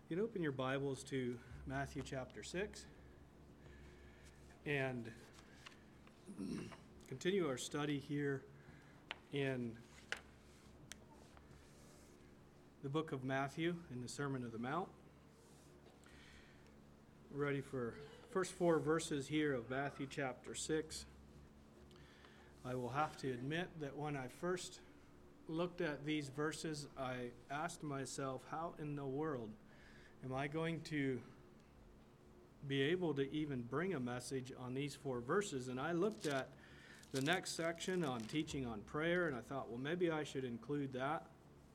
You can open your Bibles to Matthew chapter 6 and continue our study here in the book of Matthew in the Sermon on the Mount. We're ready for first 4 verses here of Matthew chapter 6. I will have to admit that when I first looked at these verses, I asked myself, how in the world am I going to be able to even bring a message on these 4 verses? And I looked at the next section on teaching on prayer, and I thought, well, maybe I should include that.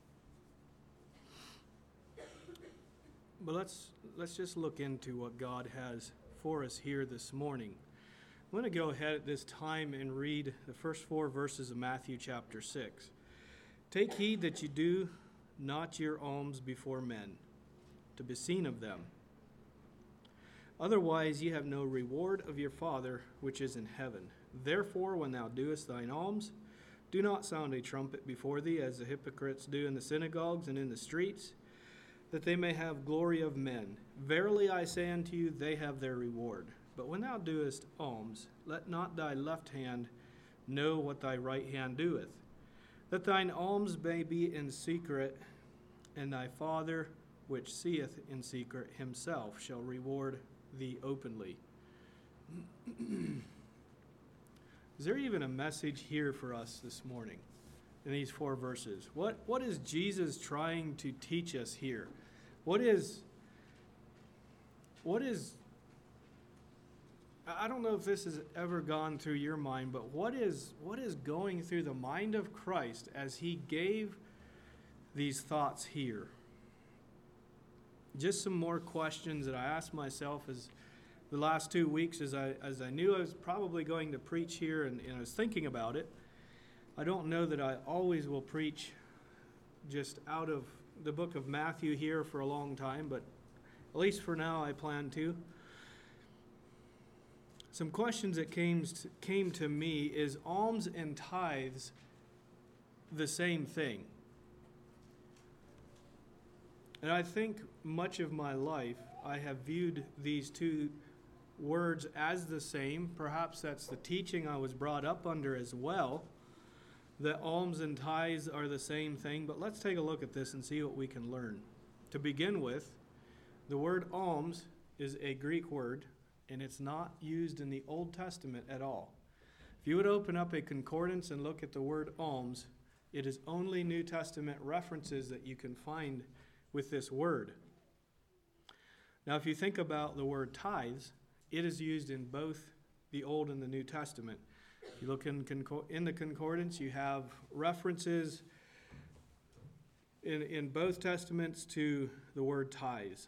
But let's just look into what God has for us here this morning. I'm going to go ahead at this time and read the first 4 verses of Matthew chapter 6. Take heed that you do not your alms before men, to be seen of them. Otherwise ye have no reward of your Father which is in heaven. Therefore, when thou doest thine alms, do not sound a trumpet before thee, as the hypocrites do in the synagogues and in the streets, that they may have glory of men. Verily I say unto you, they have their reward. But when thou doest alms, let not thy left hand know what thy right hand doeth, that thine alms may be in secret, and thy Father which seeth in secret himself shall reward thee openly. Is there even a message here for us this morning in these 4 verses? What is Jesus trying to teach us here? What is I don't know if this has ever gone through your mind, but what is going through the mind of Christ as he gave these thoughts here? Just some more questions that I asked myself as the last 2 weeks as I knew I was probably going to preach here, and I was thinking about it. I don't know that I always will preach just out of the book of Matthew here for a long time, but at least for now I plan to. Some questions that came to me: is alms and tithes the same thing? And I think much of my life I have viewed these 2 words as the same. Perhaps that's the teaching I was brought up under as well, that alms and tithes are the same thing. But let's take a look at this and see what we can learn. To begin with, the word alms is a Greek word, and it's not used in the Old Testament at all. If you would open up a concordance and look at the word alms, it is only New Testament references that you can find with this word. Now, if you think about the word tithes, it is used in both the Old and the New Testament. If you look in the concordance, you have references in both testaments to the word tithes.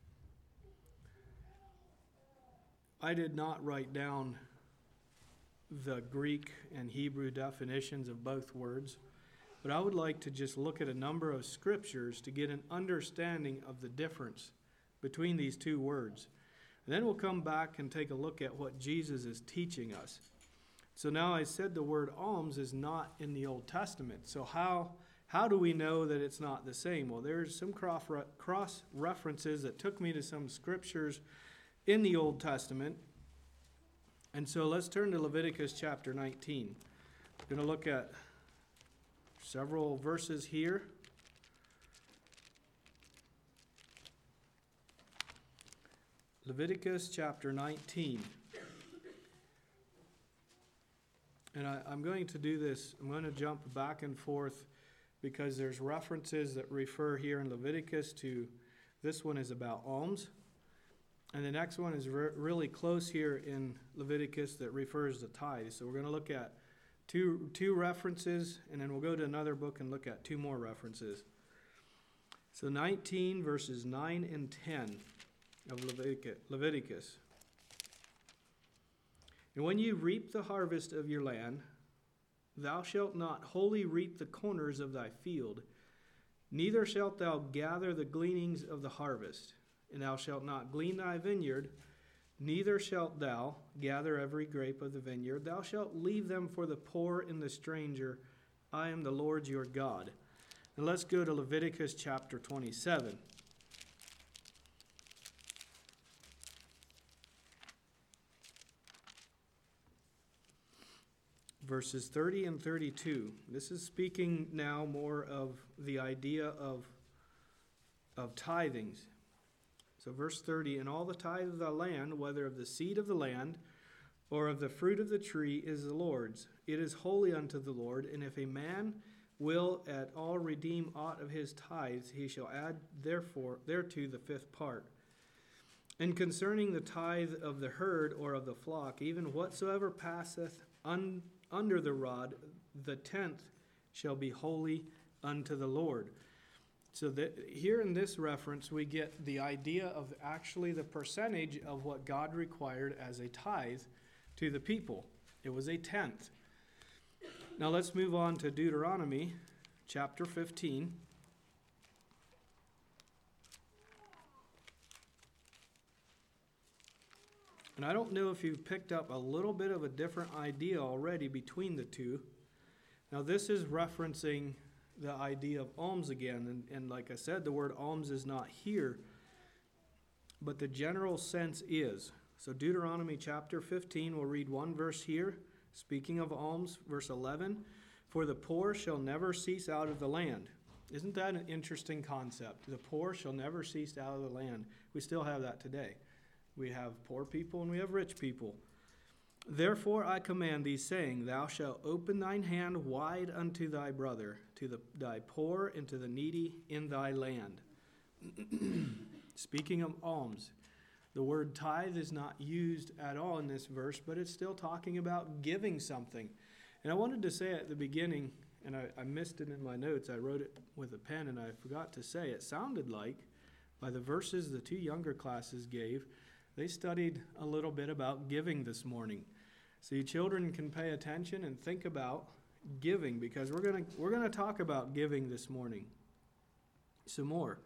I did not write down the Greek and Hebrew definitions of both words, but I would like to just look at a number of scriptures to get an understanding of the difference between these 2 words. And then we'll come back and take a look at what Jesus is teaching us. So now I said the word alms is not in the Old Testament. So how do we know that it's not the same? Well, there's some cross references that took me to some scriptures in the Old Testament. And so let's turn to Leviticus chapter 19. We're going to look at several verses here. Leviticus chapter 19. And I'm going to do this. I'm going to jump back and forth because there's references that refer here in Leviticus to, this one is about alms. And the next one is really close here in Leviticus that refers to tithes. So we're going to look at two references, and then we'll go to another book and look at 2 more references. So 19 verses 9 and 10 of Leviticus. And when you reap the harvest of your land, thou shalt not wholly reap the corners of thy field, neither shalt thou gather the gleanings of the harvest. And thou shalt not glean thy vineyard, neither shalt thou gather every grape of the vineyard. Thou shalt leave them for the poor and the stranger. I am the Lord your God. And let's go to Leviticus chapter 27. verses 30 and 32. This is speaking now more of the idea of tithings. So verse 30, and all the tithe of the land, whether of the seed of the land or of the fruit of the tree, is the Lord's. It is holy unto the Lord, and if a man will at all redeem aught of his tithes, he shall add therefore thereto the fifth part. And concerning the tithe of the herd or of the flock, even whatsoever passeth under the rod, the tenth shall be holy unto the Lord. So that here in this reference, we get the idea of actually the percentage of what God required as a tithe to the people. It was a tenth. Now let's move on to Deuteronomy chapter 15. And I don't know if you've picked up a little bit of a different idea already between the two. Now this is referencing the idea of alms again. And like I said, the word alms is not here, but the general sense is. So Deuteronomy chapter 15, we'll read one verse here. Speaking of alms, verse 11, for the poor shall never cease out of the land. Isn't that an interesting concept? The poor shall never cease out of the land. We still have that today. We have poor people and we have rich people. Therefore I command thee, saying, thou shalt open thine hand wide unto thy brother, to thy poor, and to the needy in thy land. Speaking of alms, the word tithe is not used at all in this verse, but it's still talking about giving something. And I wanted to say at the beginning, and I missed it in my notes, I wrote it with a pen and I forgot to say, it sounded like, by the verses the two younger classes gave, they studied a little bit about giving this morning. So you children can pay attention and think about giving, because we're going to talk about giving this morning some more.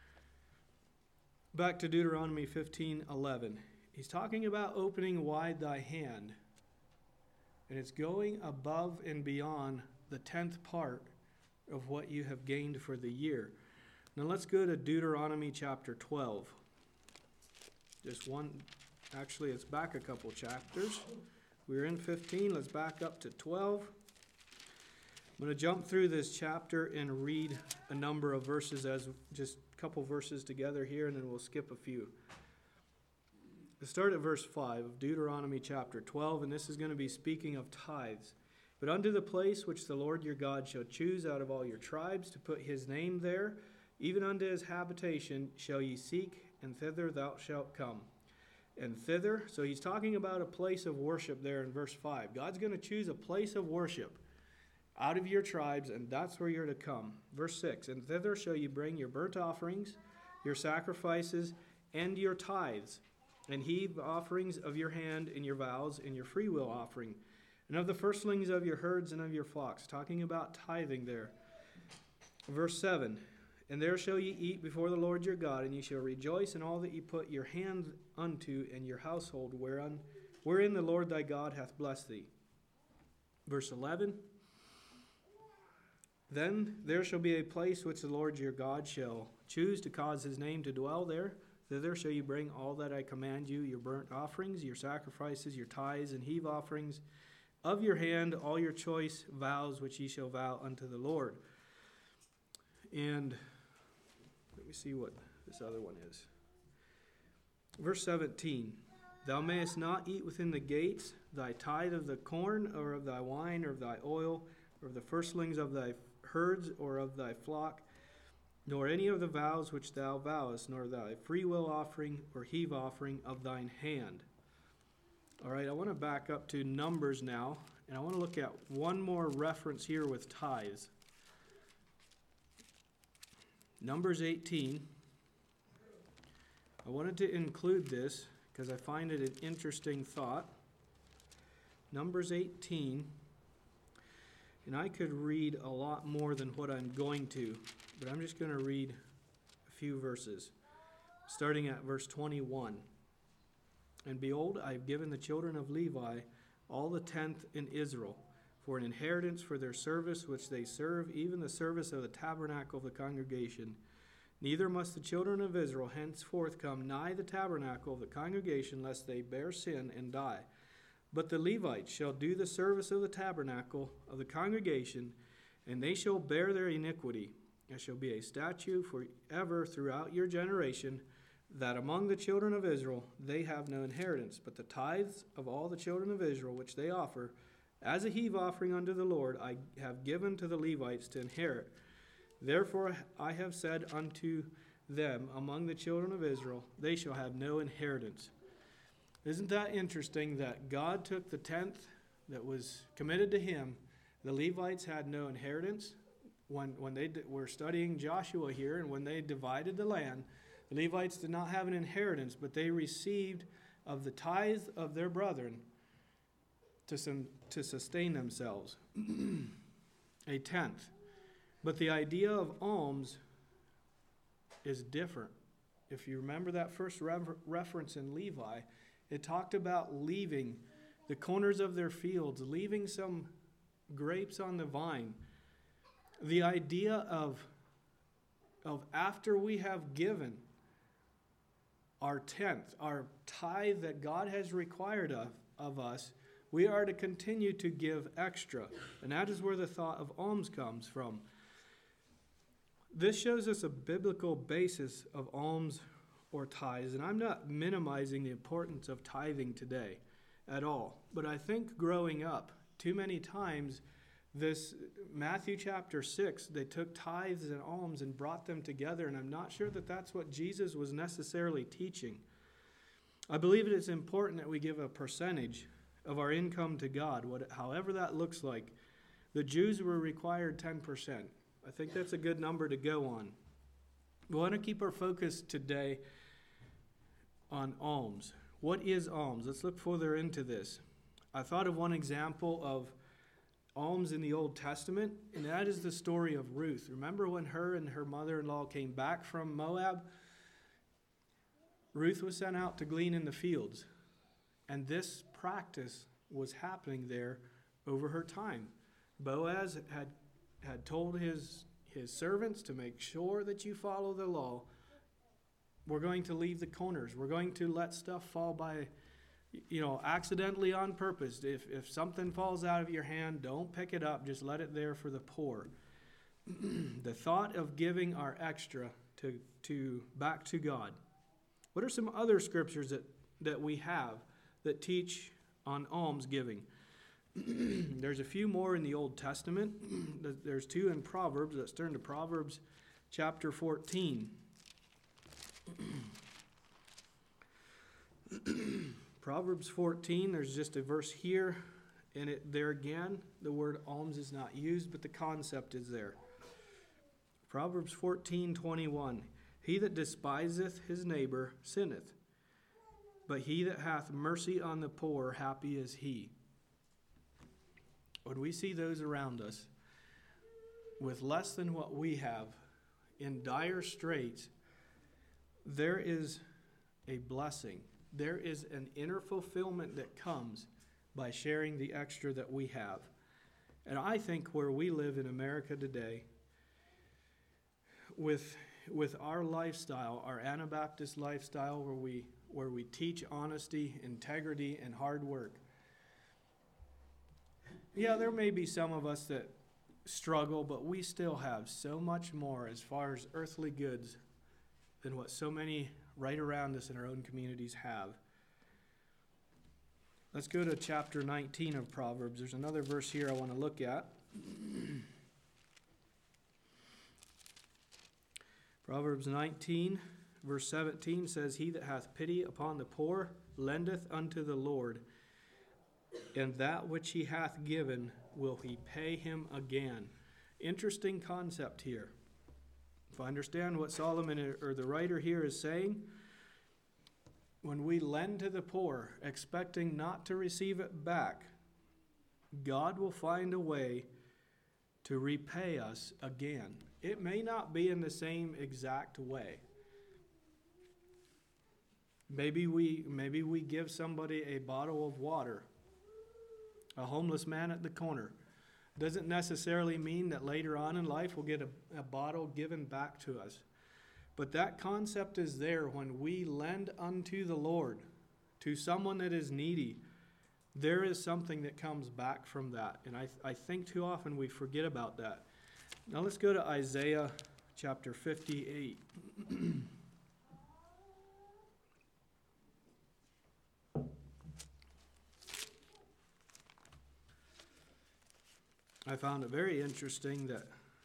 Back to Deuteronomy 15:11. He's talking about opening wide thy hand. And it's going above and beyond the 10th part of what you have gained for the year. Now let's go to Deuteronomy chapter 12. Just one, actually it's back a couple chapters. We're in 15, let's back up to 12. I'm going to jump through this chapter and read a number of verses, as just a couple verses together here, and then we'll skip a few. Let's start at verse 5 of Deuteronomy chapter 12, and this is going to be speaking of tithes. But unto the place which the Lord your God shall choose out of all your tribes to put his name there, even unto his habitation, shall ye seek, and thither thou shalt come. And thither, so he's talking about a place of worship there in verse 5. God's going to choose a place of worship out of your tribes, and that's where you're to come. Verse 6, and thither shall you bring your burnt offerings, your sacrifices, and your tithes, and heave offerings of your hand, and your vows, and your freewill offering, and of the firstlings of your herds and of your flocks. Talking about tithing there. Verse 7, and there shall ye eat before the Lord your God, and ye shall rejoice in all that ye put your hand unto, and your household wherein the Lord thy God hath blessed thee. Verse 11, then there shall be a place which the Lord your God shall choose to cause his name to dwell there. Thither shall you bring all that I command you, your burnt offerings, your sacrifices, your tithes, and heave offerings of your hand, all your choice vows which ye shall vow unto the Lord. And let me see what this other one is. Verse 17, thou mayest not eat within the gates thy tithe of the corn, or of thy wine, or of thy oil, or of the firstlings of thy herds, or of thy flock, nor any of the vows which thou vowest, nor thy freewill offering or heave offering of thine hand. All right, I want to back up to Numbers now, and I want to look at one more reference here with tithes. Numbers 18. I wanted to include this because I find it an interesting thought. Numbers 18. And I could read a lot more than what I'm going to, but I'm just going to read a few verses, starting at verse 21. And behold, I have given the children of Levi all the tenth in Israel, for an inheritance for their service which they serve, even the service of the tabernacle of the congregation. Neither must the children of Israel henceforth come nigh the tabernacle of the congregation, lest they bear sin and die. But the Levites shall do the service of the tabernacle of the congregation, and they shall bear their iniquity. It shall be a statute forever throughout your generation, that among the children of Israel they have no inheritance. But the tithes of all the children of Israel which they offer, as a heave offering unto the Lord, I have given to the Levites to inherit. Therefore I have said unto them among the children of Israel, they shall have no inheritance. Isn't that interesting that God took the tenth that was committed to him? The Levites had no inheritance. When they were studying Joshua here, and when they divided the land, the Levites did not have an inheritance, but they received of the tithe of their brethren to sustain themselves. A tenth. But the idea of alms is different. If you remember that first reference in Levi, it talked about leaving the corners of their fields, leaving some grapes on the vine. The idea of after we have given our tenth, our tithe that God has required of us, we are to continue to give extra. And that is where the thought of alms comes from. This shows us a biblical basis of alms or tithes. And I'm not minimizing the importance of tithing today at all. But I think growing up, too many times, this Matthew chapter 6, they took tithes and alms and brought them together. And I'm not sure that that's what Jesus was necessarily teaching. I believe it is important that we give a percentage of our income to God, however that looks like. The Jews were required 10%. I think that's a good number to go on. We want to keep our focus today on alms. What is alms? Let's look further into this. I thought of one example of alms in the Old Testament, and that is the story of Ruth. Remember when her and her mother-in-law came back from Moab? Ruth was sent out to glean in the fields, and this practice was happening there over her time. Boaz had told his servants to make sure that you follow the law. We're going to leave the corners. We're going to let stuff fall by, accidentally on purpose. If something falls out of your hand, don't pick it up. Just let it there for the poor. The thought of giving our extra to back to God. What are some other scriptures that we have that teach on alms giving? There's a few more in the Old Testament. There's two in Proverbs. Let's turn to Proverbs chapter 14. Proverbs 14, there's just a verse here, and there again, the word alms is not used, but the concept is there. Proverbs 14:21. He that despiseth his neighbor sinneth, but he that hath mercy on the poor, happy is he. When we see those around us with less than what we have, in dire straits, there is a blessing. There is an inner fulfillment that comes by sharing the extra that we have. And I think where we live in America today, with our lifestyle, our Anabaptist lifestyle, where we teach honesty, integrity, and hard work. Yeah, there may be some of us that struggle, but we still have so much more as far as earthly goods than what so many right around us in our own communities have. Let's go to chapter 19 of Proverbs. There's another verse here I want to look at. Proverbs 19, verse 17 says, He that hath pity upon the poor lendeth unto the Lord, and that which he hath given will he pay him again. Interesting concept here. If I understand what Solomon or the writer here is saying, when we lend to the poor, expecting not to receive it back, God will find a way to repay us again. It may not be in the same exact way. Maybe we give somebody a bottle of water, a homeless man at the corner. Doesn't necessarily mean that later on in life we'll get a bottle given back to us. But that concept is there when we lend unto the Lord, to someone that is needy. there is something that comes back from that. And I think too often we forget about that. Now let's go to Isaiah chapter 58. I found it very interesting that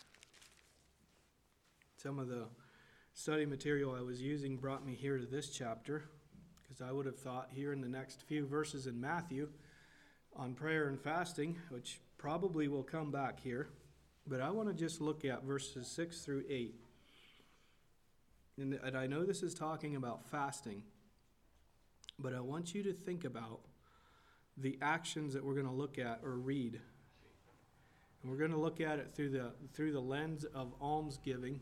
some of the study material I was using brought me here to this chapter, because I would have thought here in the next few verses in Matthew on prayer and fasting, which probably will come back here, but I want to just look at verses 6 through 8. And I know this is talking about fasting, but I want you to think about the actions that we're going to look at or read. And we're going to look at it through the lens of almsgiving.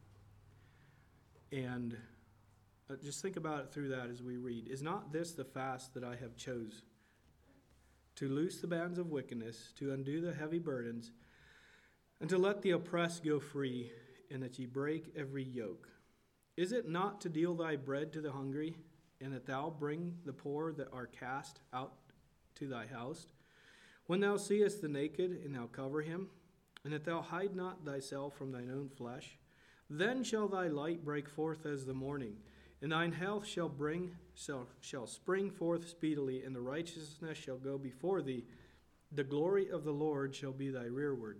And just think about it through that as we read. Is not this the fast that I have chose? To loose the bands of wickedness, to undo the heavy burdens, and to let the oppressed go free, and that ye break every yoke. Is it not to deal thy bread to the hungry, and that thou bring the poor that are cast out to thy house? When thou seest the naked, and thou cover him, and that thou hide not thyself from thine own flesh, then shall thy light break forth as the morning, and thine health shall spring forth speedily, and the righteousness shall go before thee. The glory of the Lord shall be thy rearward.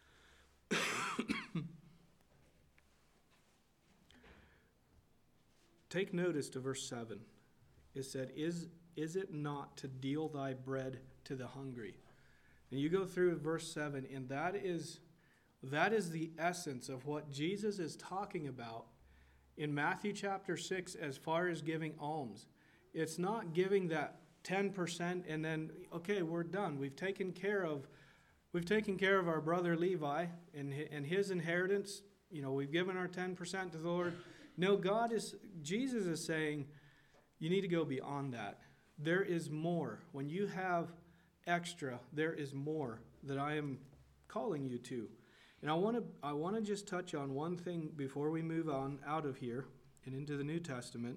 Take notice to verse 7. It said, Is it not to deal thy bread to the hungry? And you go through verse 7, and that is the essence of what Jesus is talking about in Matthew chapter 6 as far as giving alms. It's not giving that 10% and then, okay, we're done. We've taken care of our brother Levi and his inheritance. We've given our 10% to the Lord. No, Jesus is saying, you need to go beyond that. There is more. When you have extra, there is more that I am calling you to. And I want to just touch on one thing before we move on out of here and into the New Testament.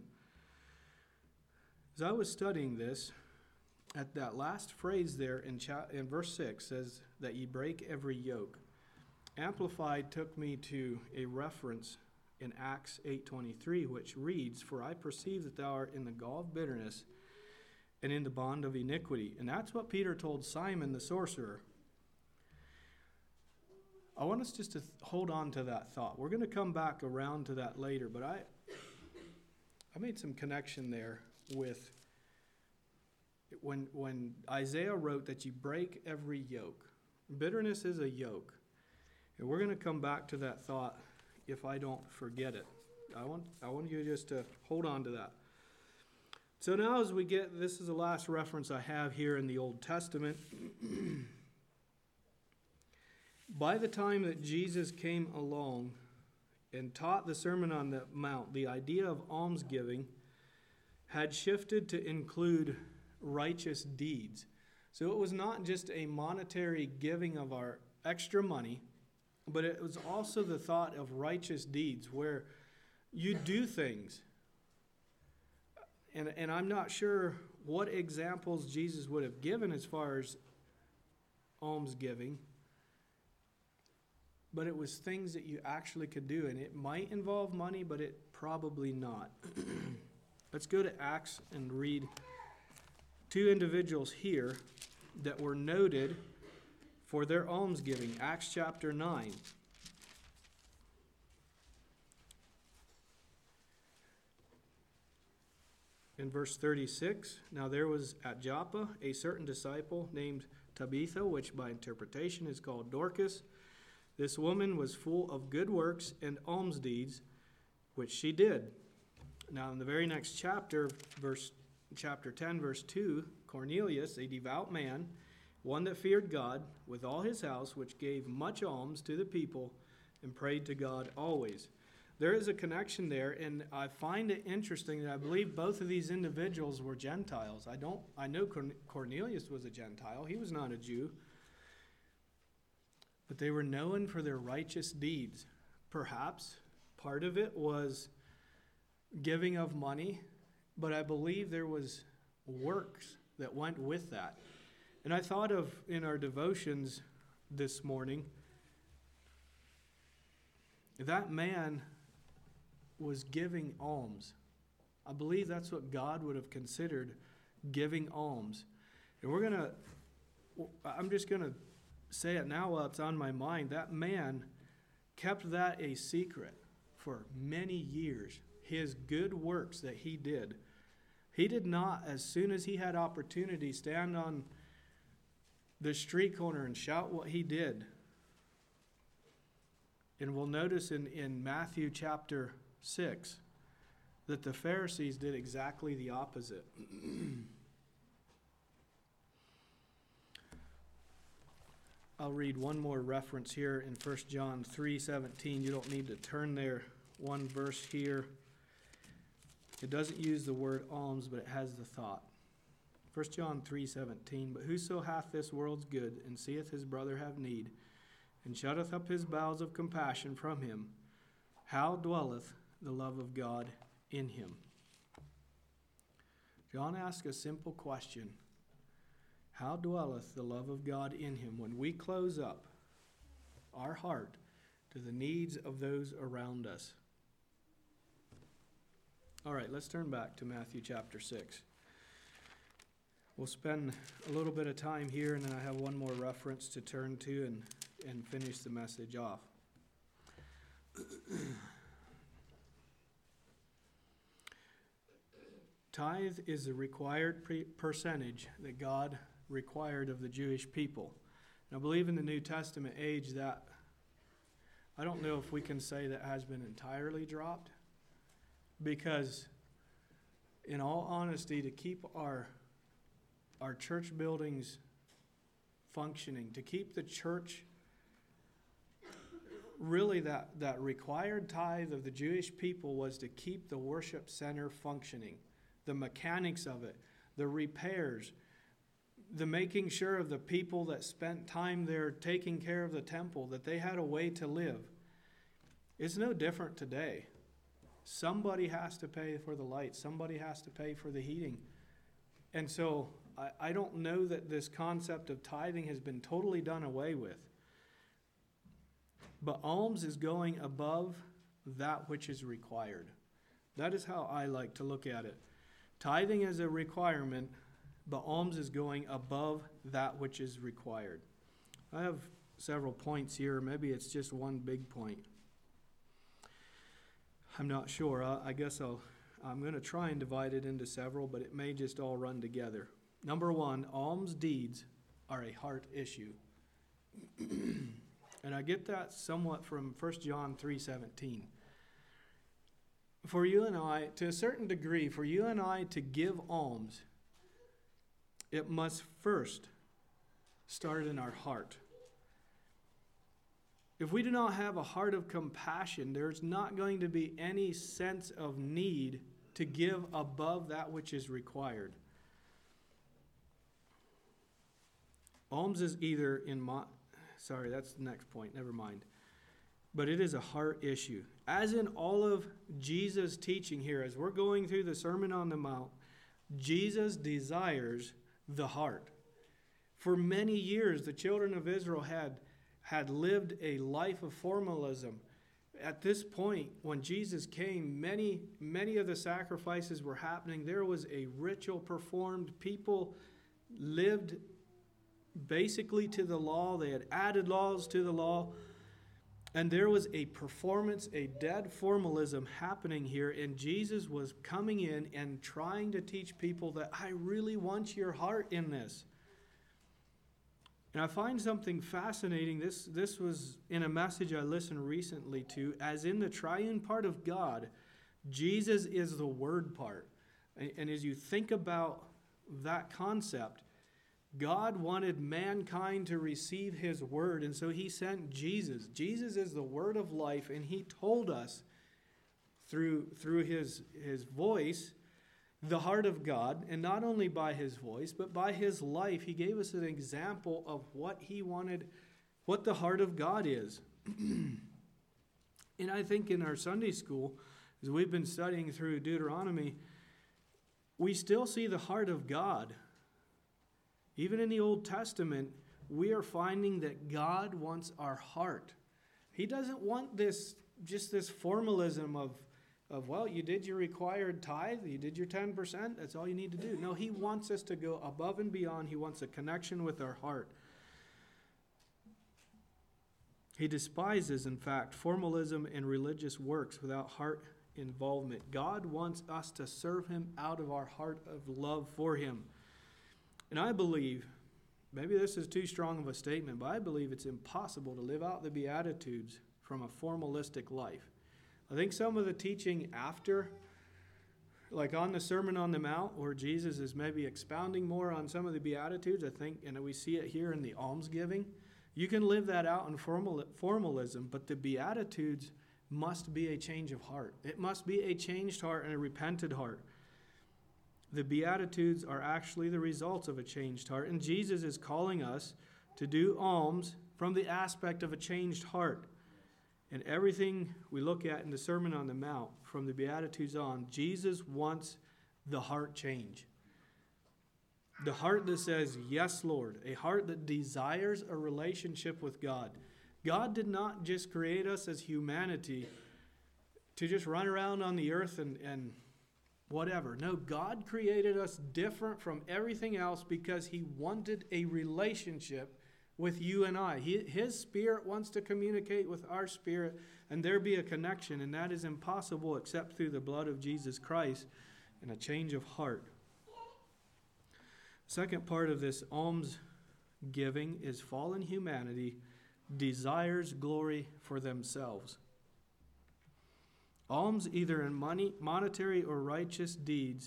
As I was studying this, at that last phrase there in verse 6 says that ye break every yoke. Amplified took me to a reference in Acts 8:23, which reads, For I perceive that thou art in the gall of bitterness and in the bond of iniquity. And that's what Peter told Simon the sorcerer. I want us just to hold on to that thought. We're going to come back around to that later, but I made some connection there with when Isaiah wrote that you break every yoke. Bitterness is a yoke. And we're going to come back to that thought if I don't forget it. I want you just to hold on to that. So now as we get, this is the last reference I have here in the Old Testament. By the time that Jesus came along and taught the Sermon on the Mount, the idea of almsgiving had shifted to include righteous deeds. So it was not just a monetary giving of our extra money, but it was also the thought of righteous deeds where you do things. And I'm not sure what examples Jesus would have given as far as almsgiving, but it was things that you actually could do. And it might involve money, but it probably not. Let's go to Acts and read two individuals here that were noted for their almsgiving. Acts chapter 9. In verse 36, now there was at Joppa a certain disciple named Tabitha, which by interpretation is called Dorcas. This woman was full of good works and alms deeds, which she did. Now in the very next chapter, chapter 10, verse 2, Cornelius, a devout man, one that feared God with all his house, which gave much alms to the people and prayed to God always. There is a connection there, and I find it interesting that I believe both of these individuals were Gentiles. I know Cornelius was a Gentile. He was not a Jew. But they were known for their righteous deeds. Perhaps part of it was giving of money, but I believe there was works that went with that. And I thought of, in our devotions this morning, that man was giving alms. I believe that's what God would have considered giving alms. And I'm just going to say it now while it's on my mind. That man kept that a secret for many years. His good works that he did. He did not, as soon as he had opportunity, stand on the street corner and shout what he did. And we'll notice in Matthew chapter 6 that the Pharisees did exactly the opposite. I'll read one more reference here in 1 John 3:17. You don't need to turn there. One verse here. It doesn't use the word alms, but it has the thought. 1 John 3:17. But whoso hath this world's good, and seeth his brother have need, and shutteth up his bowels of compassion from him, how dwelleth the love of God in him? John asks a simple question. How dwelleth the love of God in him when we close up our heart to the needs of those around us? All right, let's turn back to Matthew chapter 6. We'll spend a little bit of time here, and then I have one more reference to turn to and finish the message off. Tithe is the required percentage that God required of the Jewish people. And I believe in the New Testament age that, I don't know if we can say that has been entirely dropped, because in all honesty, to keep our church buildings functioning, to keep the church, really that required tithe of the Jewish people was to keep the worship center functioning, the mechanics of it, the repairs, the making sure of the people that spent time there taking care of the temple, that they had a way to live. It's no different today. Somebody has to pay for the lights. Somebody has to pay for the heating. And so I don't know that this concept of tithing has been totally done away with. But alms is going above that which is required. That is how I like to look at it. Tithing is a requirement, but alms is going above that which is required. I have several points here. Maybe it's just one big point. I'm not sure. I guess I'm going to try and divide it into several, but it may just all run together. Number one, alms deeds are a heart issue. And I get that somewhat from 1 John 3:17. For you and I, to a certain degree, for you and I to give alms, it must first start in our heart. If we do not have a heart of compassion, there's not going to be any sense of need to give above that which is required. Alms is either that's the next point, never mind. But it is a heart issue. As in all of Jesus' teaching here, as we're going through the Sermon on the Mount, Jesus desires the heart. For many years, the children of Israel had lived a life of formalism. At this point, when Jesus came, many of the sacrifices were happening. There was a ritual performed. People lived basically to the law. They had added laws to the law. And there was a performance, a dead formalism happening here. And Jesus was coming in and trying to teach people that I really want your heart in this. And I find something fascinating. This was in a message I listened recently to. As in the triune part of God, Jesus is the word part. And as you think about that concept, God wanted mankind to receive his word, and so he sent Jesus. Jesus is the word of life, and he told us through his voice the heart of God, and not only by his voice, but by his life. He gave us an example of what he wanted, what the heart of God is. And I think in our Sunday school, as we've been studying through Deuteronomy, we still see the heart of God Even in the Old Testament, we are finding that God wants our heart. He doesn't want this formalism of, well, you did your required tithe, you did your 10%, that's all you need to do. No, he wants us to go above and beyond. He wants a connection with our heart. He despises, in fact, formalism and religious works without heart involvement. God wants us to serve him out of our heart of love for him. And I believe, maybe this is too strong of a statement, but I believe it's impossible to live out the Beatitudes from a formalistic life. I think some of the teaching after, like on the Sermon on the Mount, where Jesus is maybe expounding more on some of the Beatitudes, I think, and we see it here in the almsgiving, you can live that out in formalism, but the Beatitudes must be a change of heart. It must be a changed heart and a repented heart. The Beatitudes are actually the results of a changed heart, and Jesus is calling us to do alms from the aspect of a changed heart. And everything we look at in the Sermon on the Mount, from the Beatitudes on, Jesus wants the heart change. The heart that says, yes, Lord. A heart that desires a relationship with God. God did not just create us as humanity to just run around on the earth and whatever. No, God created us different from everything else because he wanted a relationship with you and I. His spirit wants to communicate with our spirit, and there be a connection, and that is impossible except through the blood of Jesus Christ and a change of heart. Second part of this alms giving is fallen humanity desires glory for themselves. Alms, either in monetary or righteous deeds.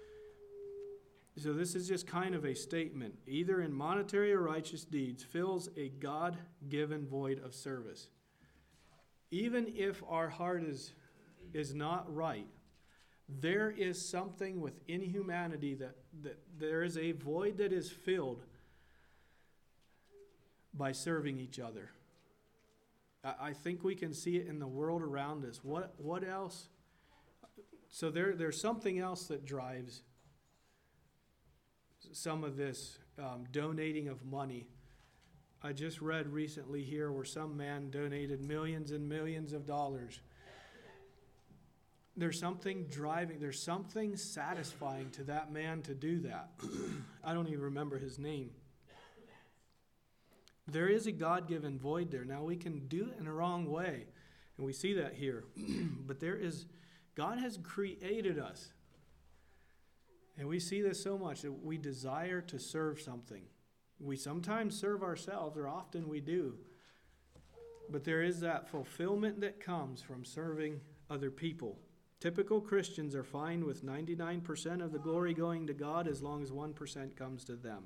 So this is just kind of a statement. Either in monetary or righteous deeds fills a God-given void of service. Even if our heart is not right, there is something within humanity that there is a void that is filled by serving each other. I think we can see it in the world around us. What else? So there's something else that drives some of this donating of money. I just read recently here where some man donated millions and millions of dollars. There's something driving, there's something satisfying to that man to do that. I don't even remember his name. There is a God-given void there. Now, we can do it in a wrong way, and we see that here. But God has created us. And we see this so much that we desire to serve something. We sometimes serve ourselves, or often we do. But there is that fulfillment that comes from serving other people. Typical Christians are fine with 99% of the glory going to God as long as 1% comes to them.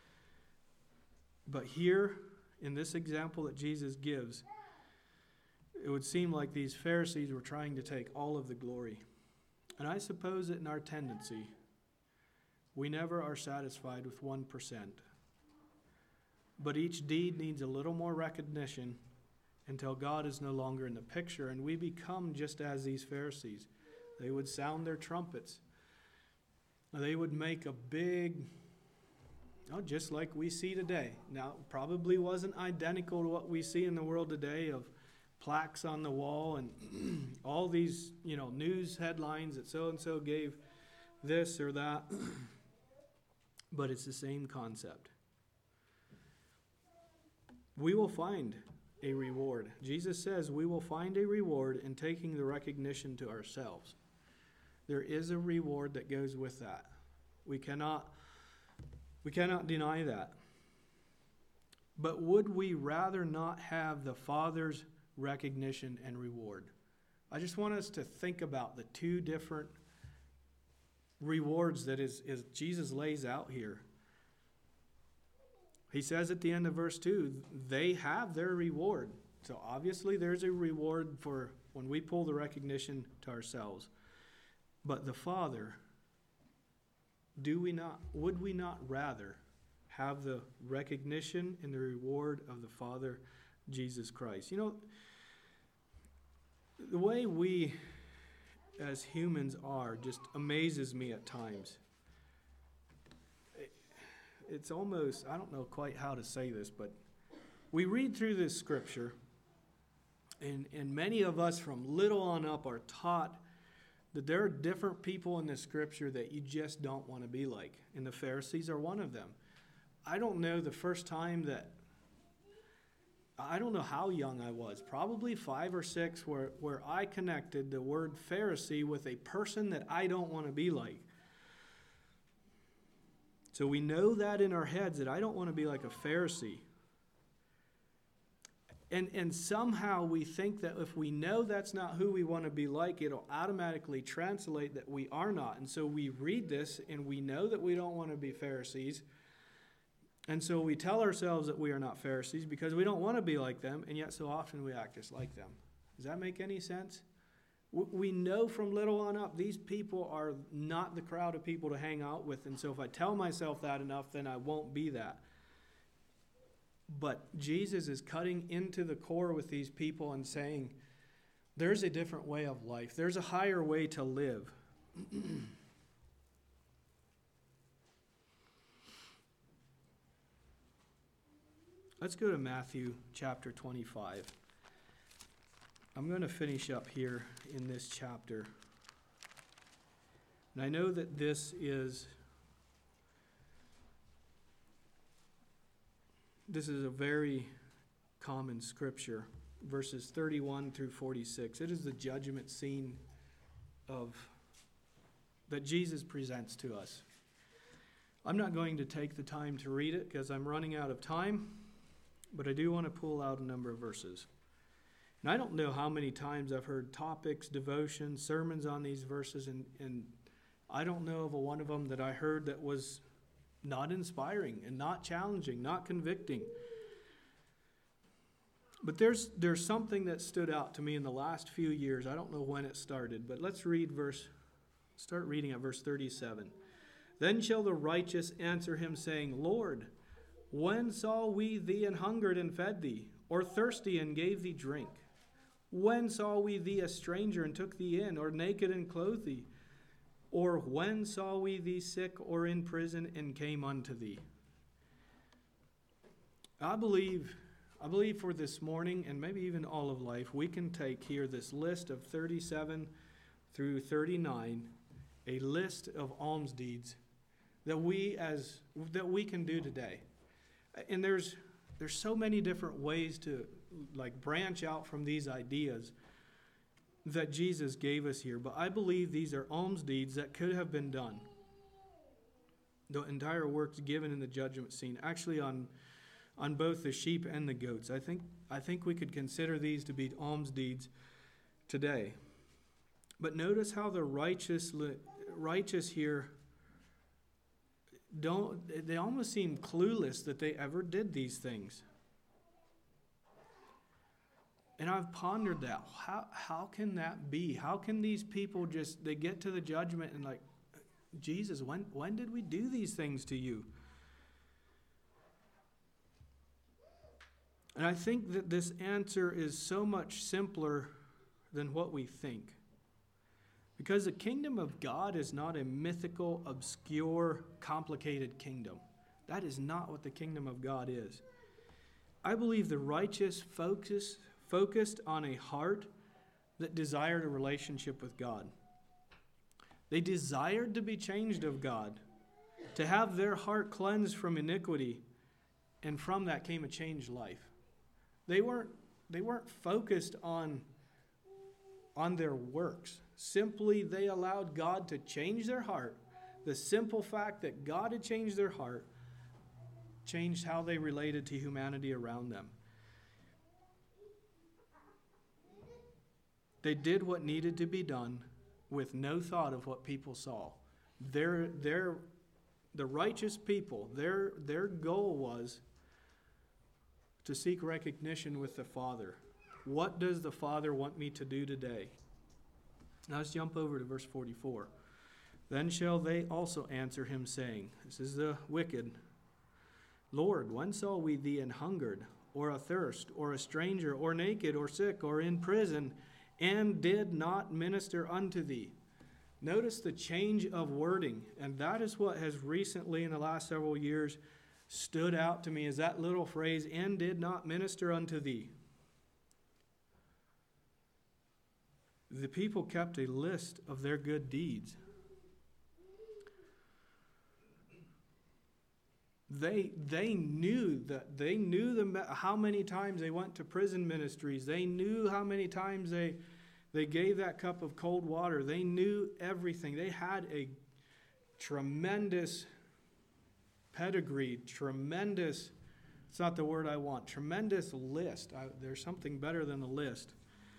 But here, in this example that Jesus gives, it would seem like these Pharisees were trying to take all of the glory. And I suppose that in our tendency, we never are satisfied with 1%. But each deed needs a little more recognition until God is no longer in the picture, and we become just as these Pharisees. They would sound their trumpets. They would make a big, just like we see today. Now, it probably wasn't identical to what we see in the world today of plaques on the wall and all these, news headlines that so-and-so gave this or that. But it's the same concept. We will find a reward. Jesus says we will find a reward in taking the recognition to ourselves. There is a reward that goes with that. We cannot deny that. But would we rather not have the Father's recognition and reward? I just want us to think about the two different rewards that is Jesus lays out here. He says at the end of verse 2, they have their reward. So obviously there's a reward for when we pull the recognition to ourselves. But the Father, would we not rather have the recognition and the reward of the Father, Jesus Christ? The way we as humans are just amazes me at times. it's almost, I don't know quite how to say this, but we read through this scripture, and many of us from little on up are taught that there are different people in the scripture that you just don't want to be like. And the Pharisees are one of them. I don't know the first time that, I don't know how young I was, probably 5 or 6, where I connected the word Pharisee with a person that I don't want to be like. So we know that in our heads that I don't want to be like a Pharisee. And somehow we think that if we know that's not who we want to be like, it'll automatically translate that we are not. And so we read this and we know that we don't want to be Pharisees. And so we tell ourselves that we are not Pharisees because we don't want to be like them, and yet so often we act just like them. Does that make any sense? We know from little on up, these people are not the crowd of people to hang out with, and so if I tell myself that enough, then I won't be that. But Jesus is cutting into the core with these people and saying, there's a different way of life. There's a higher way to live. Let's go to Matthew chapter 25. I'm going to finish up here in this chapter. And I know that this is a very common scripture, verses 31 through 46. It is the judgment scene that Jesus presents to us. I'm not going to take the time to read it because I'm running out of time, but I do want to pull out a number of verses. And I don't know how many times I've heard topics, devotions, sermons on these verses, and I don't know of a one of them that I heard that was not inspiring and not challenging, not convicting. But there's something that stood out to me in the last few years. I don't know when it started, but let's start reading at verse 37. Then shall the righteous answer him, saying, Lord, when saw we thee an hungered and fed thee, or thirsty and gave thee drink? When saw we thee a stranger and took thee in, or naked and clothed thee? Or when saw we thee sick or in prison and came unto thee? I believe for this morning, and maybe even all of life, we can take here this list of 37 through 39, a list of alms deeds that we can do today. And there's so many different ways to branch out from these ideas that Jesus gave us here. But I believe these are alms deeds that could have been done. The entire works given in the judgment scene, actually on both the sheep and the goats. I think we could consider these to be alms deeds today. But notice how the righteous here they almost seem clueless that they ever did these things. And I've pondered that. How can that be? How can these people they get to the judgment and Jesus, when did we do these things to you? And I think that this answer is so much simpler than what we think. Because the kingdom of God is not a mythical, obscure, complicated kingdom. That is not what the kingdom of God is. I believe the righteous focused on a heart that desired a relationship with God. They desired to be changed of God, to have their heart cleansed from iniquity, and from that came a changed life. They weren't focused on their works. Simply, they allowed God to change their heart. The simple fact that God had changed their heart changed how they related to humanity around them. They did what needed to be done with no thought of what people saw. The righteous people, their goal was to seek recognition with the Father. What does the Father want me to do today? Now let's jump over to verse 44. Then shall they also answer him, saying, this is the wicked, Lord, when saw we thee an hungered, or athirst, or a stranger, or naked, or sick, or in prison, and did not minister unto thee? Notice the change of wording, and that is what has recently, in the last several years, stood out to me, is that little phrase, "and did not minister unto thee." The people kept a list of their good deeds. They knew how many times they went to prison ministries. They knew how many times they gave that cup of cold water. They knew everything. They had a tremendous pedigree, tremendous, it's not the word I want, tremendous list. There's something better than a list.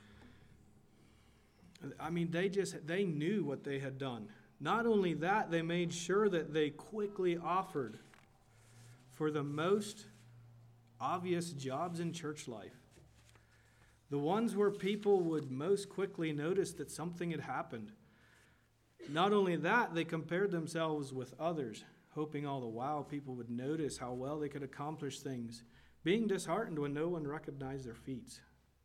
I mean, they knew what they had done. Not only that, they made sure that they quickly offered for the most obvious jobs in church life. The ones where people would most quickly notice that something had happened. Not only that, they compared themselves with others, hoping all the while people would notice how well they could accomplish things, being disheartened when no one recognized their feats.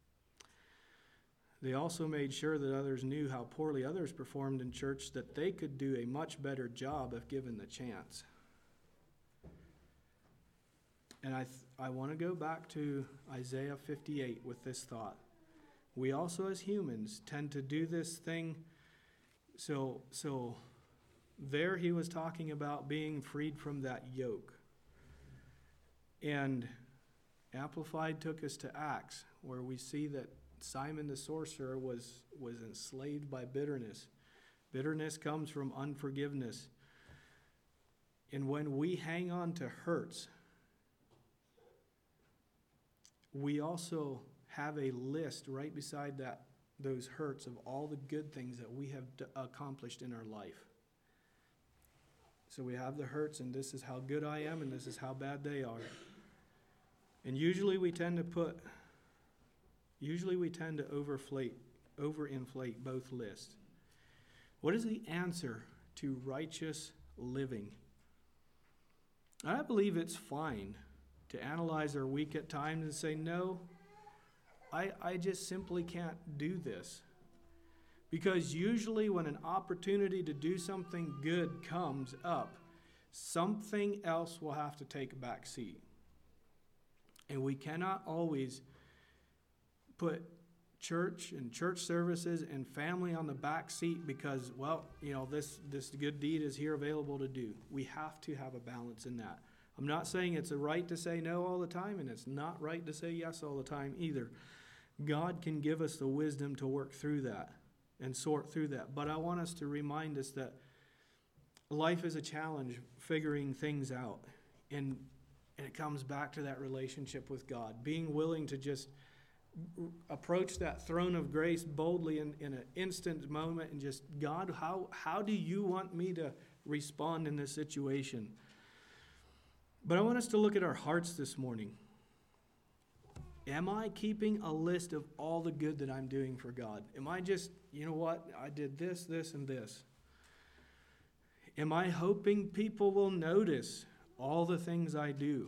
They also made sure that others knew how poorly others performed in church, that they could do a much better job if given the chance. And I want to go back to Isaiah 58 with this thought. We also as humans tend to do this thing. So there he was talking about being freed from that yoke. And Amplified took us to Acts, where we see that Simon the sorcerer was enslaved by bitterness. Bitterness comes from unforgiveness. And when we hang on to hurts, we also have a list right beside those hurts of all the good things that we have accomplished in our life. So we have the hurts, and this is how good I am, and this is how bad they are. And usually we tend to overinflate both lists. What is the answer to righteous living? I believe it's fine to analyze our week at times and say, no, I just simply can't do this. Because usually when an opportunity to do something good comes up, something else will have to take a back seat. And we cannot always put church and church services and family on the back seat because, well, this good deed is here available to do. We have to have a balance in that. I'm not saying it's a right to say no all the time, and it's not right to say yes all the time either. God can give us the wisdom to work through that and sort through that. But I want us to remind us that life is a challenge figuring things out. And it comes back to that relationship with God, being willing to just approach that throne of grace boldly in an instant moment and just, God, how do you want me to respond in this situation? But I want us to look at our hearts this morning. Am I keeping a list of all the good that I'm doing for God? Am I just, you know what, I did this, this, and this? Am I hoping people will notice all the things I do?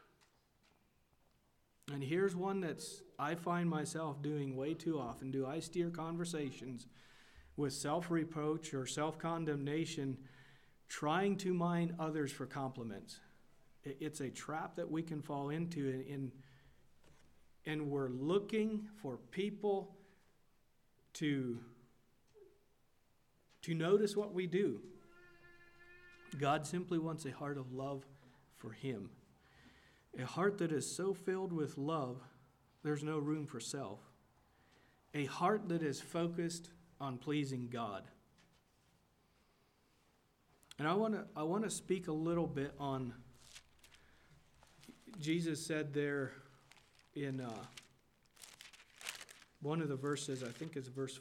And here's one I find myself doing way too often. Do I steer conversations with self-reproach or self-condemnation, trying to mine others for compliments? It's a trap that we can fall into, and we're looking for people to notice what we do. God simply wants a heart of love for Him. A heart that is so filled with love, there's no room for self. A heart that is focused on pleasing God. And I want to speak a little bit on, Jesus said there in one of the verses, I think it's verse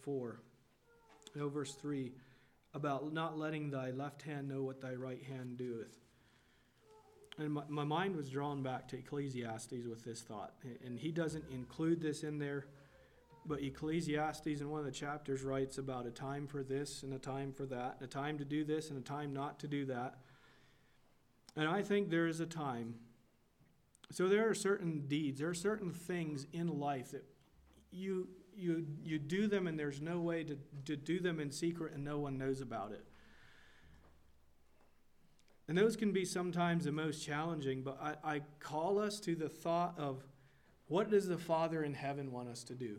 3, about not letting thy left hand know what thy right hand doeth. And my mind was drawn back to Ecclesiastes with this thought. And he doesn't include this in there, but Ecclesiastes in one of the chapters writes about a time for this and a time for that, a time to do this and a time not to do that. And I think there is a time. So there are certain deeds, there are certain things in life that you you do them and there's no way to do them in secret and no one knows about it. And those can be sometimes the most challenging, but I call us to the thought of, what does the Father in heaven want us to do?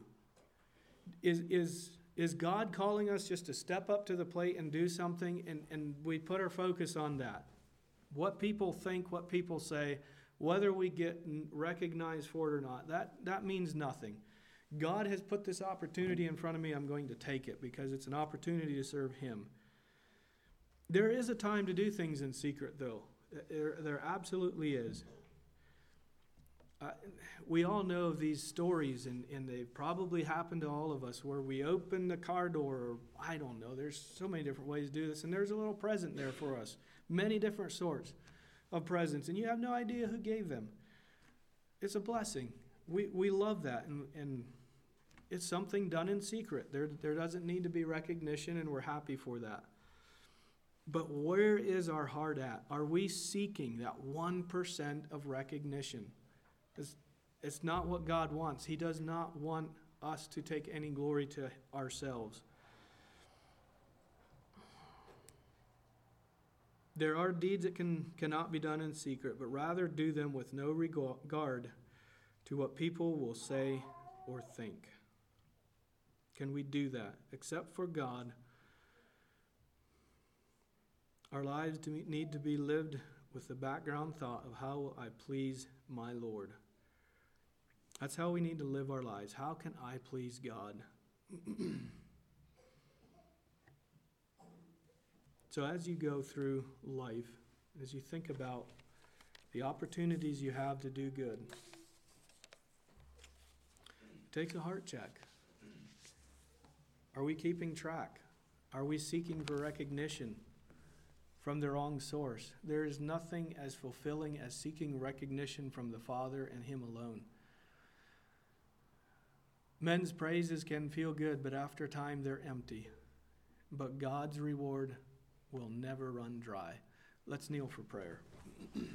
Is God calling us just to step up to the plate and do something, and we put our focus on that? What people think, what people say, whether we get recognized for it or not, that means nothing. God has put this opportunity in front of me. I'm going to take it because it's an opportunity to serve Him. There is a time to do things in secret, though. There absolutely is. We all know of these stories, and they've probably happened to all of us, where we open the car door, or I don't know, there's so many different ways to do this, and there's a little present there for us. Many different sorts of presents, and you have no idea who gave them. It's a blessing. We love that, and it's something done in secret. There doesn't need to be recognition, and we're happy for that. But where is our heart at? Are we seeking that 1% of recognition? It's not what God wants. He does not want us to take any glory to ourselves. There are deeds that cannot be done in secret, but rather do them with no regard to what people will say or think. Can we do that? Except for God, our lives need to be lived with the background thought of, how will I please my Lord? That's how we need to live our lives. How can I please God? So as you go through life, as you think about the opportunities you have to do good, take a heart check. Are we keeping track? Are we seeking for recognition from the wrong source? There is nothing as fulfilling as seeking recognition from the Father and Him alone. Men's praises can feel good, but after time they're empty. But God's reward will never run dry. Let's kneel for prayer.